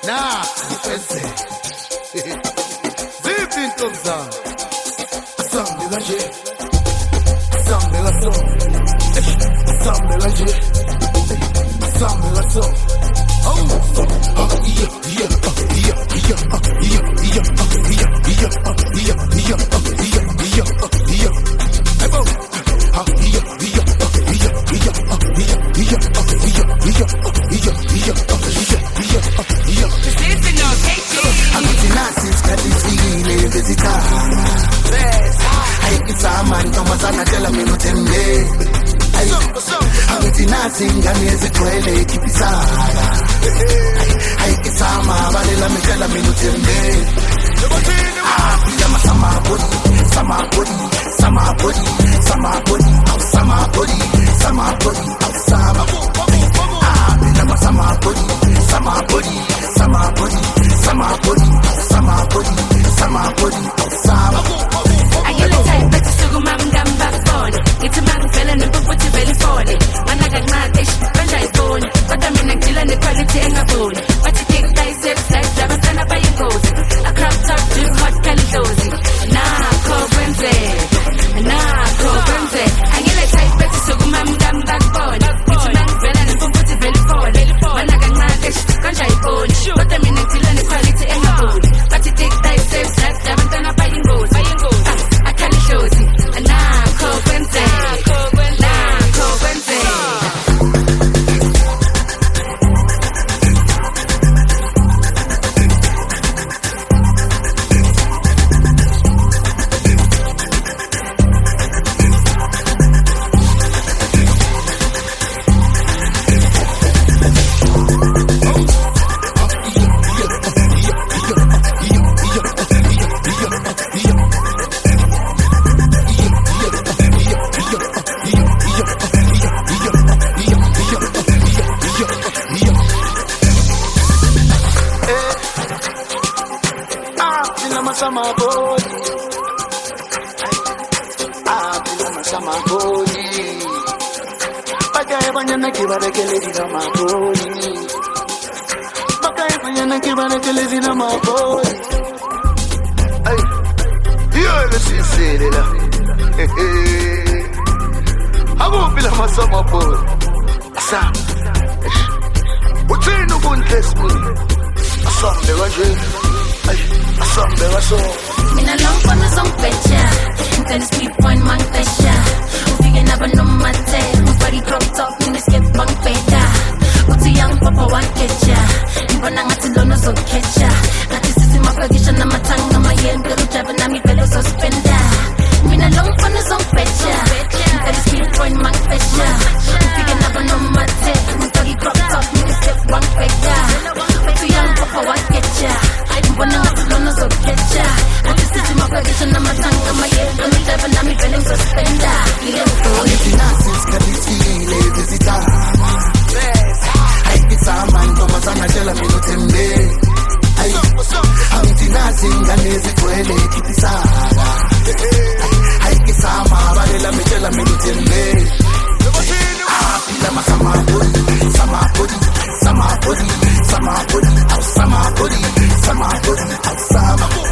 Nah, ese. Zipi ntoza. Assemble la G. Assemble la so. Assemble la G. Assemble la so. Singani ezigcwele kipisana ayikisama balela mejala minutembe ya masama body sama body sama body sama body sama body sama body sama ya masama body sama body sama body sama body sama body sama body sama ayele type better sugar mam gamba phone it's a man feeling the book with the belly phone quality engaboni bathi take thyself life labasana bayingozi a crop top drip hot calidozi nakho kwenze angele type bethi sokumamngam bakubona ithi mangivela nempumphuthi vele phone mana kancane kanja iboni kodwa mina ngidila nequality engaboni bathi take thyself life labasana bayingozi a calidozi nakho kwenze Sama body, sama body, sama body, sama